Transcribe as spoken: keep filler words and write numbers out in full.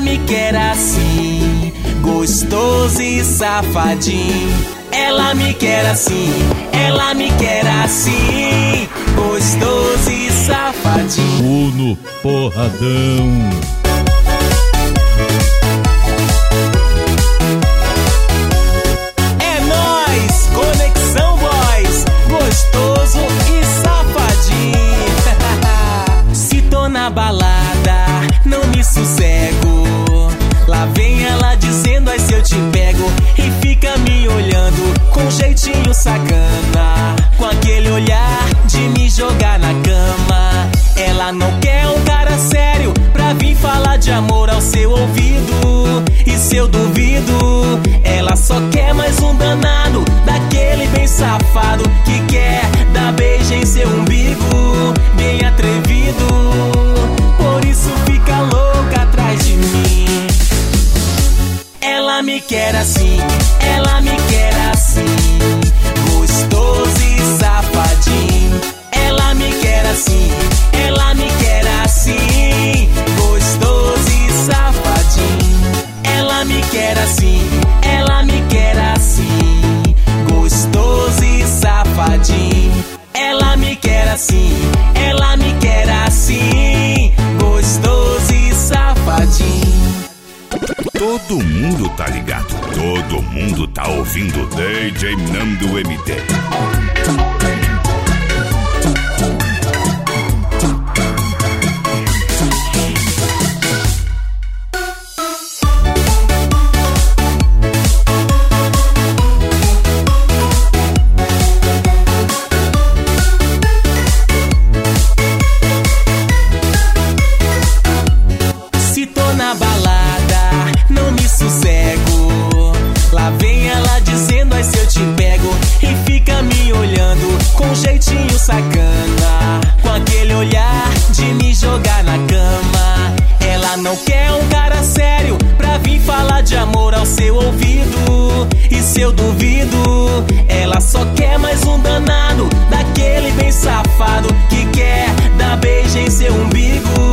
me quer assim, gostoso e safadinho. Ela me quer assim, ela me quer assim, gostoso e safadinho. Uno Porradão. É nóis, Conexão Boys, gostoso e safadinho. Se tô na balada, não me sossego. Lá vem ela dizendo, ai se eu te pego. E fica me olhando com jeitinho sacana, com aquele olhar de me jogar na cama. Ela não quer um cara sério pra vir falar de amor ao seu ouvido. E se eu duvido, ela só quer mais um danado, daquele bem safado que quer dar beijo em seu umbigo, bem atrevido. Por isso fica louca atrás de mim. Ela me quer assim, ela me quer assim, gostoso e safadinho. Ela me quer assim, ela me quer assim, gostoso e safadinho. Ela me quer assim, ela me quer assim, gostoso e safadinho. Ela me quer assim, ela me quer assim, gostoso e safadinho. Todo mundo tá ligado, todo mundo tá ouvindo D J Nando M T. Se tô na balada, não me sossego. Lá vem ela dizendo, ai se eu te pego. E fica me olhando com jeitinho sacana, com aquele olhar de me jogar na cama. Ela não quer um cara sério pra vir falar de amor ao seu ouvido. E se eu duvido, ela só quer mais um danado, daquele bem safado que quer dar beijo em seu umbigo,